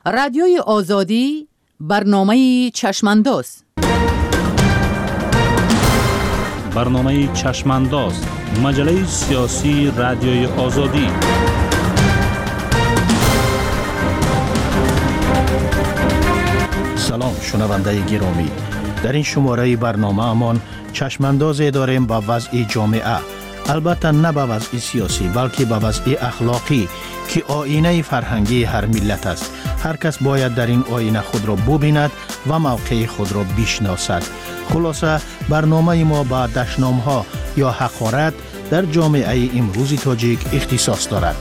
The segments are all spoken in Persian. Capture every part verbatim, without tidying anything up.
رادیوی آزادی برنامه چشمانداز. برنامه چشمانداز، مجله سیاسی رادیوی آزادی. سلام شنونده گرامی، در این شماره برنامه امان چشمانداز داریم به وضع جامعه، البته نه به وضع سیاسی بلکه به وضع اخلاقی که آینه فرهنگی هر ملت است. هر کس باید در این آینه خود را ببیند و موقع خود را بشناسد. خلاصه برنامه ما با دشنام ها یا حقارت در جامعه امروزی تاجیک اختصاص دارد.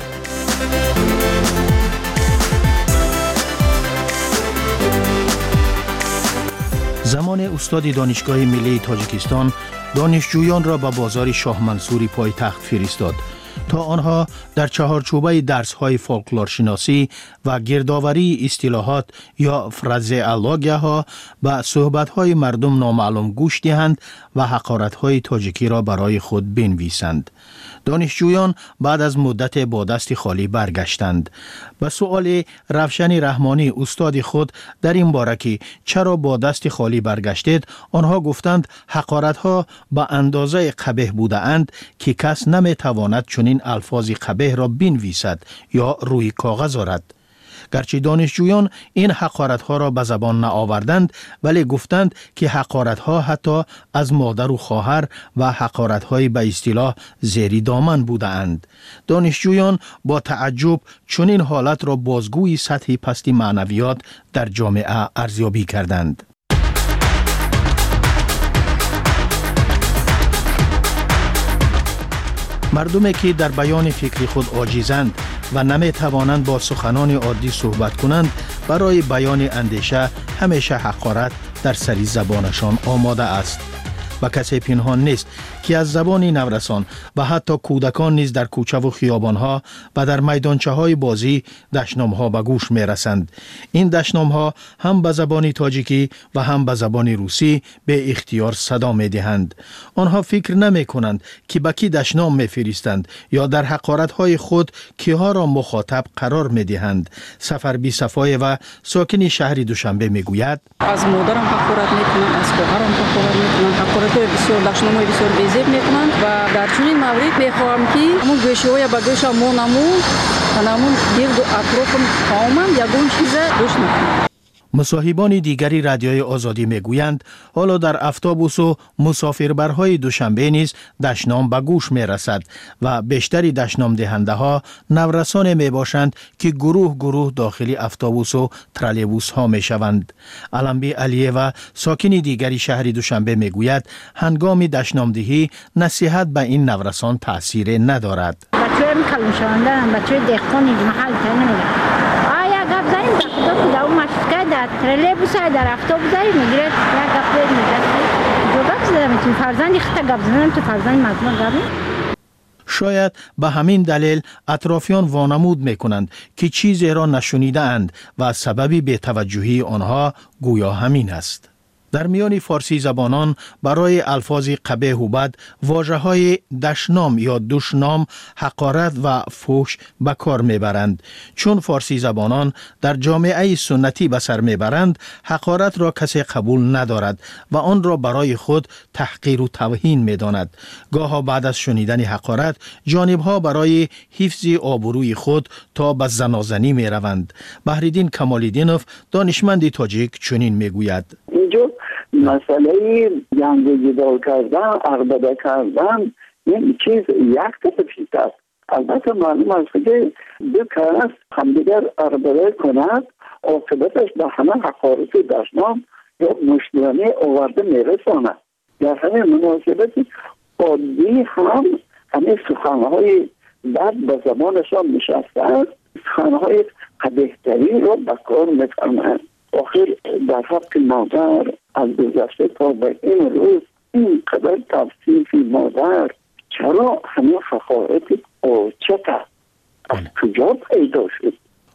زمان استاد دانشگاه ملی تاجیکستان دانشجویان را به بازار شاه منصوری پایتخت فرستاد تا آنها در چهارچوبه درس‌های فولکلورشناسی و گردآوری اصطلاحات یا فرازئولوژی ها به صحبت‌های مردم نامعلوم گوش دهند و حقارت‌های تاجیکی را برای خود بنویسند. دانشجویان بعد از مدت با دست خالی برگشتند. به سؤال روشن رحمانی استاد خود در این باره که چرا با دست خالی برگشتید، آنها گفتند حقارت‌ها به اندازه قبیح بوده اند که کس نمی‌تواند چنین الفاظ قبیح را بنویسد یا روی کاغذ آورد. گرچه دانشجویان این حقارت‌ها را به زبان نآوردند، ولی گفتند که حقارت‌ها حتی از مادر و خواهر و حقارت‌های به اصطلاح زیری دامن بودند. دانشجویان با تعجب چنین حالت را بازگوی سطح پست معنویات در جامعه ارزیابی کردند. مردمی که در بیان فکر خود عاجزند و نمی توانند با سخنان عادی صحبت کنند، برای بیان اندیشه همیشه حقارت در سری زبانشان آماده است. و کسی پنهان نیست که از زبان نورسان و حتی کودکان نیز در کوچه و خیابانها و در میدانچه های بازی دشنامها به گوش می رسند. این دشنامها هم به زبان تاجیکی و هم به زبان روسی به اختیار صدا می دهند. آنها فکر نمی کنند که به کی دشنام می فرستند یا در حقارت های خود کیها را مخاطب قرار می دهند. سفر بی صفای و ساکن شهر دوشنبه می گوید: از مادرم حقارت می کنند، از خواهرم حقارت می کنند، حقارت بسیار دشنامای بسیار بی‌زیب میکنند و در چنین مورد میخواهم که همون گوشه‌های با گوش ما نمون و نمون گرد و اطرافم تماما یگون چیز گوش نکنند. مصاحبان دیگری رادیوی آزادی میگویند حالا در اتوبوس و مسافربرهای دوشنبه نیز دشنام به گوش می رسد و بیشتری دشنام دهنده ها نورسان می باشند که گروه گروه داخل اتوبوس و ترالیبوس ها می شوند. علمبی علیه و ساکن دیگری شهر دوشنبه می گوید هنگام دشنام دهی نصیحت به این نورسان تأثیر ندارد. بچه‌های کلان شوندن، بچه‌های دهقان محل تنمیدن. داریم در خدا کدا و مشکل در ترالیبوس در اتوبوس میگیرد یا گفت میگه جو گفت زدم تو فرزندی خطا گفت زدم تو فرزند مردم گفت. شاید به همین دلیل اطرافیان وانمود میکنند که چیزی را نشنیده اند و سببی بی‌توجهی آنها گویا همین است. در میان فارسی زبانان برای الفاظ قبیح و بد واژه‌های دشنام یا دشنام، حقارت و فحش به کار میبرند. چون فارسی زبانان در جامعه سنتی به سر میبرند، حقارت را کسی قبول ندارد و آن را برای خود تحقیر و توهین میداند. گاها بعد از شنیدن حقارت جانبها برای حفظ آبروی خود تا به زنازنی میروند. بحرالدین کمال‌الدینوف دانشمند تاجیک چنین میگوید: مسئله جنگ و جدال کردن، عربده کردن، این چیز یک تفکیت است. البته معلوم است که دو کس همدیگر عربده کند، عاقبتش به همه حقارت دشنام یا مشترانی آورده میرساند. در همین مناسبت عادی هم همه سخنهای بد به زبانشان نشسته، سخنهای قبیح‌تری را به کار می‌فرمایند. آخر در حق مادر از گذشته تا به این روز اینقدر توصیف مادر، چرا همه حقارت قاچق از کجا پیدا شد؟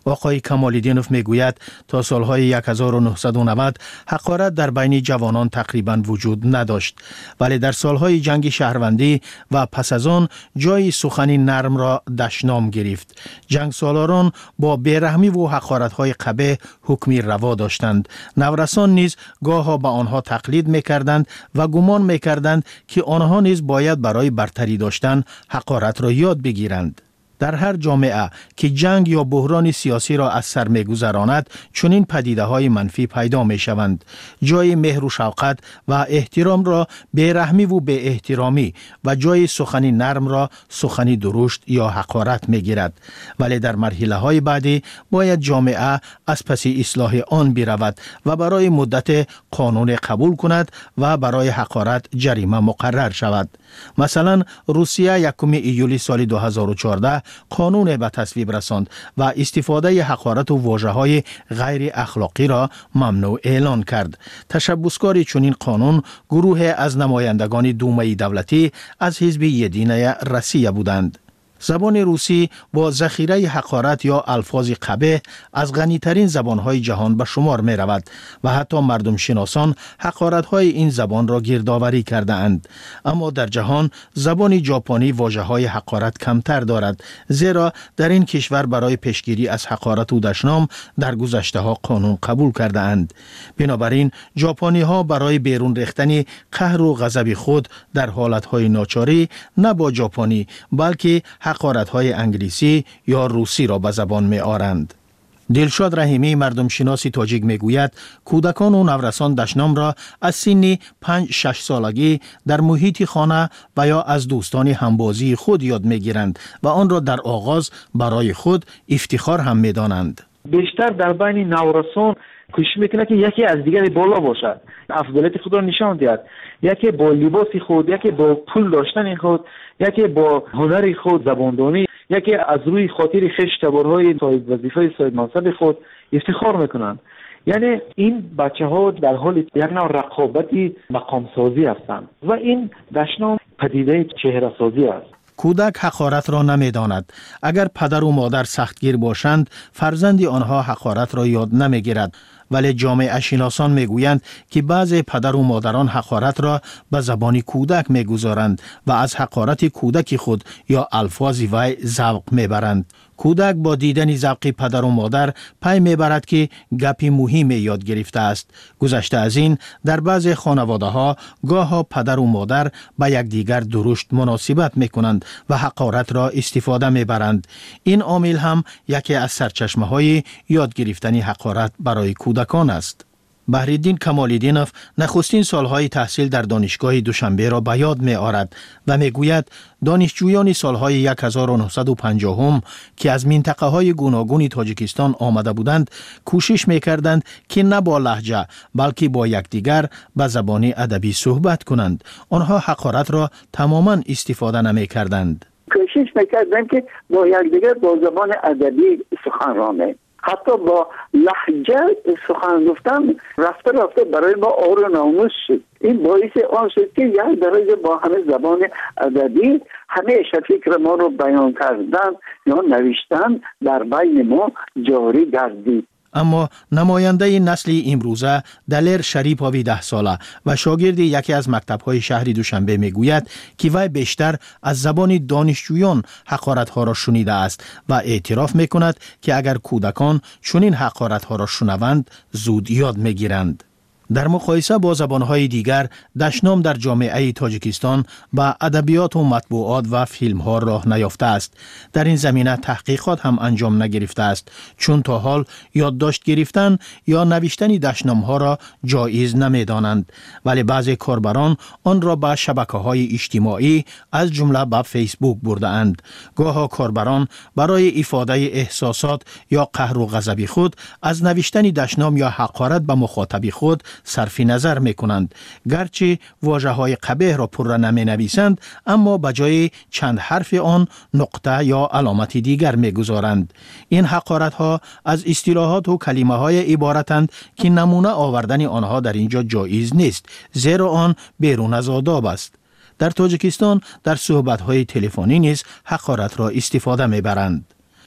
آقای کمال‌الدینوف میگوید تا سالهای هزار و نهصد و نود حقارت در بین جوانان تقریبا وجود نداشت، ولی در سالهای جنگ شهروندی و پس از آن جای سخنی نرم را دشنام گرفت. جنگ سالاران با بیرحمی و حقارت‌های قبیح حکمی روا داشتند. نورسان نیز گاه‌ها به آنها تقلید می‌کردند و گمان می‌کردند که آنها نیز باید برای برتری داشتن حقارت را یاد بگیرند. در هر جامعه که جنگ یا بحران سیاسی را از سر می‌گذراند، چنین پدیده‌های منفی پیدا می‌شوند. جای مهر و شفقت و احترام را بی‌رحمی و بی احترامی و جای سخنی نرم را سخنی درشت یا حقارت می‌گیرد. ولی در مرحله‌های بعدی باید جامعه از پس اصلاح آن برود و برای مدت قانون قبول کند و برای حقارت جریمه مقرر شود. مثلا روسیه یکم ایولی سال دو هزار و چهارده قانون به تصویب رساند و استفاده حقارت و واژه‌های غیر اخلاقی را ممنوع اعلان کرد. تشبسکار چنین قانون گروه از نمایندگان دومه دولتی از حزب یدینه روسیه بودند. زبان روسی با ذخیره حقارت یا الفاظ قبیح از غنی‌ترین زبان‌های جهان به شمار می‌رود و حتی مردم شناسان حقارت‌های این زبان را گردآوری کرده اند. اما در جهان زبان ژاپنی واژه‌های حقارت کمتر دارد، زیرا در این کشور برای پیشگیری از حقارت و دشنام در گذشته‌ها قانون قبول کرده اند. بنابراین ژاپنی‌ها برای بیرون ریختن قهر و غضب خود در حالت‌های ناچاری نه با ژاپنی بلکه حقارت‌های انگلیسی یا روسی را به زبان می آورند. دلشاد رحیمی مردم شناسی تاجیک می گوید کودکان و نورسان دشنام را از سن پنج شش سالگی در محیط خانه و یا از دوستان همبازی خود یاد می گیرند و آن را در آغاز برای خود افتخار هم می دانند. بیشتر در بین نورسان کوشش میکنه که یکی از دیگری بالا باشد، افضلیت خود را نشان دهد، یکی با لباس خود، یکی با پول داشتن خود، یکی با هنر خود، زباندانی، یکی از روی خاطر خش تبارهای صاحب وظیفه صاحب منصب خود افتخار میکنند. یعنی این بچه ها در حال یک نوع رقابتی مقام سازی هستند و این دشنام پدیده چهره سازی است. کودک حقارت را نمی داند. اگر پدر و مادر سختگیر باشند، فرزند آنها حقارت را یاد نمی گیرد. ولی جامعه شناسان می گویند که بعضی پدر و مادران حقارت را به زبان کودک می گذارند و از حقارت کودک خود یا الفاظ وی ذوق می برند. کودک با دیدن ذوق پدر و مادر پی می برد که گپی مهم یاد گرفته است. گذشته از این در بعضی خانواده ها گاه ها پدر و مادر با یکدیگر درشت مناسبت می کنند و حقارت را استفاده می برند. این عامل هم یکی از سرچشمه های یاد گرفتن حقارت برای کودکان است. بهرالدین کمال‌الدینوف نخستین سالهای تحصیل در دانشگاه دوشنبه را به یاد می آورد و می گوید دانشجویان سالهای هزار و نهصد و پنجاه هم که از منطقه های گوناگون تاجیکستان آمده بودند کوشش می کردند که نه با لهجه بلکه با یکدیگر به زبان ادبی صحبت کنند. آنها حقارت را تماما استفاده نمی کردند. کوشش می کردند که با یکدیگر با زبان ادبی سخنرانی، حتی با لهجه سخن گفتن رفته رفته برای ما عار و ناموس شد. این باعث آن شد که یک درجه با همه زبان ادبی همیشه فکر ما رو بیان کردن یا نوشتن در بین ما جاری گردید. اما نماینده نسل امروزه دلیر شریپاوی ده ساله و شاگرد یکی از مکتب‌های شهر دوشنبه میگوید که وی بیشتر از زبان دانشجویان حقارت‌ها را شنیده است و اعتراف میکند که اگر کودکان چنین حقارت‌ها را شنوند زود یاد میگیرند. در مقایسه با زبانهای دیگر دشنام در جامعه تاجیکستان با ادبیات و مطبوعات و فیلم ها راه نیافته است. در این زمینه تحقیقات هم انجام نگرفته است، چون تا حال یادداشت گرفتن یا نوشتن دشنام ها را جایز نمی دانند. ولی بعضی کاربران آن را به شبکه های اجتماعی از جمله به فیسبوک برده اند. گاه کاربران برای افاده احساسات یا قهر و غضب خود از نوشتن دشنام یا حقارت به مخاطب خود صرف نظر می کنند. گرچه واژه های قبیح را پر نمی نویسند، اما به جای چند حرف آن نقطه یا علامت دیگر می گذارند. این حقارت ها از اصطلاحات و کلمه های عبارتند که نمونه آوردن آنها در اینجا جایز نیست، زیرا آن بیرون از آداب است. در تاجیکستان در صحبت های تلفنی نیز حقارت را استفاده می برند.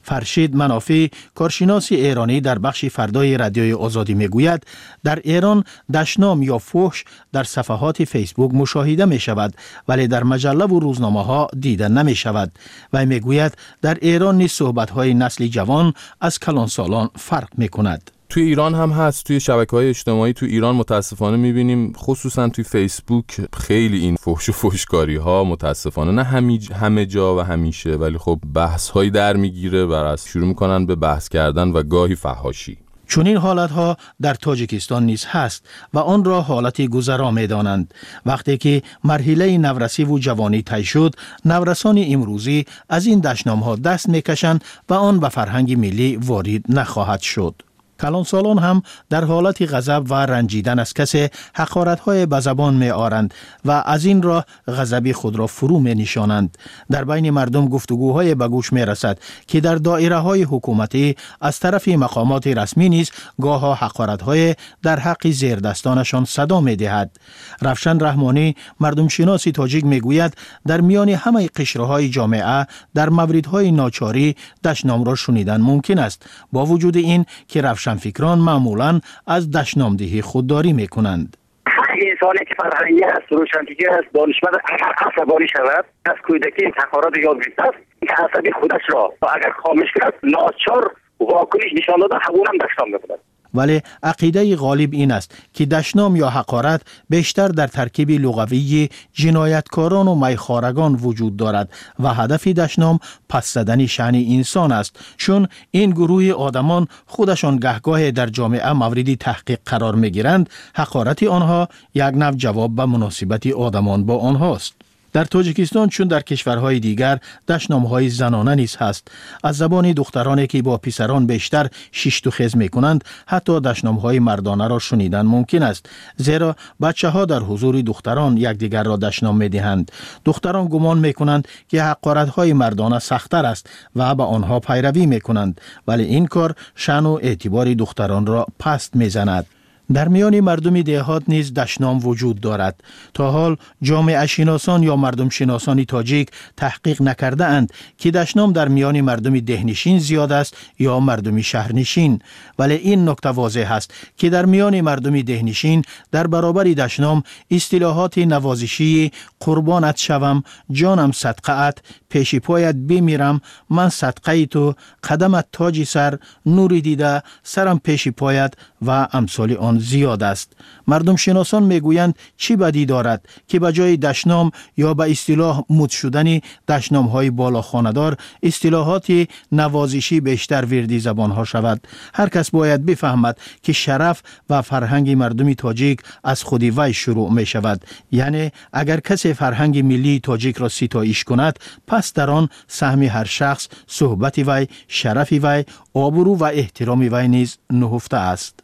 فرشید منافی کارشناس ایرانی در بخش فردای رادیوی آزادی میگوید در ایران دشنام یا فحش در صفحات فیسبوک مشاهده می شود ولی در مجله و روزنامه ها دیده نمی شود و میگوید در ایران نیز صحبت های نسل جوان از کلانسالان فرق می کند. توی ایران هم هست، توی شبکه‌های اجتماعی توی ایران متاسفانه می‌بینیم خصوصا توی فیسبوک خیلی این فحش و فحشکاری‌ها متاسفانه نه همه همه جا و همیشه ولی خب بحث‌هایی در میگیره و از شروع می‌کنن به بحث کردن و گاهی فحاشی. چون این حالتها در تاجیکستان نیز هست و آن را حالتی گذرا می دانند. وقتی که مرحله نورسی و جوانی طی شد، نورسان امروزی از این دشنام‌ها دست می‌کشند و آن به فرهنگ ملی وارد نخواهد شد. کلانسالان هم در حالت غضب و رنجیدن از کسی حقارت‌های به زبان می آرند و از این را غضب خود را فرو می نشانند. در بین مردم گفتگوهای به گوش می رسد که در دایره‌های حکومتی از طرف مقامات رسمی نیز گاه‌ها حقارت‌های در حق زیردستانشان صدا می دهد. رفشن رحمانی مردم شناسی تاجیک می گوید در میان همه قشرهای جامعه در موردهای ناچاری دشنام را شنیدن ممکن است، با وجود این که رفشن فکران معمولاً از دشنامدهی خودداری می کنند. انسانی که فرهنگی است، روشنفکر است، دانشمند اگر عصبانی شود از کودکی حقارت یاد گرفته است که عصبی خودش را اگر خاموش کند ناچار واکنش نشان داده همون هم دشنام می‌کند. ولی عقیده غالب این است که دشنام یا حقارت بیشتر در ترکیب لغوی جنایتکاران و میخوارگان وجود دارد و هدف دشنام پس زدن شأن انسان است، چون این گروه آدمان خودشان گهگاه در جامعه مورد تحقیق قرار میگیرند. حقارت آنها یک نوع جواب به مناسبت آدمان با آنهاست. در تاجیکستان چون در کشورهای دیگر دشنام‌های زنانه نیز هست. از زبان دخترانی که با پسران بیشتر شیشت و خز می‌کنند حتی دشنام‌های مردانه را شنیدن ممکن است، زیرا بچه‌ها در حضور دختران یکدیگر را دشنام می‌دهند. دختران گمان می‌کنند که حقارت‌های مردانه سخت‌تر است و به آنها پیروی می‌کنند، ولی این کار شأن و اعتبار دختران را پست می‌زند. در میان مردم دهات نیز دشنام وجود دارد. تا حال جامعه شناسان یا مردم شناسان تاجیک تحقیق نکرده اند که دشنام در میان مردم دهنشین زیاد است یا مردم شهرنشین، ولی این نکته واضح است که در میان مردم دهنشین در برابر دشنام اصطلاحات نوازشی قربانت شوم، جانم صدقه‌ات، پیش پایت بمیرم، من صدقه تو، قدمت تاج سر، نوری دیده، سرم پیش پایت و امثال آن زیاد است. مردم شناسان میگویند چی بدی دارد که به جای دشنام یا به اصطلاح مد شدن دشنام های بالا خانه‌دار اصطلاحات نوازشی بیشتر وردی زبان ها شود. هر کس باید بفهمد که شرف و فرهنگ مردم تاجیک از خودی وی شروع می شود. یعنی اگر کسی فرهنگ ملی تاجیک را ستایش کند، پس در آن سهم هر شخص، صحبت وی، شرف وی، آبرو و احترام وی نیز نهفته است.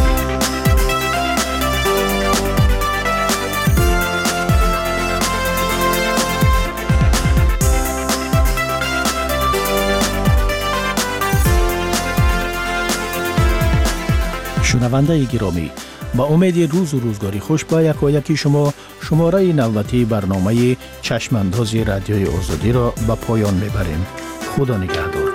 شنونده گرامی، با امید روز و روزگاری خوش با یکایکی شما شماره نوبتی برنامه چشمانداز رادیوی آزادی را به پایان میبریم. خدا نگهدار.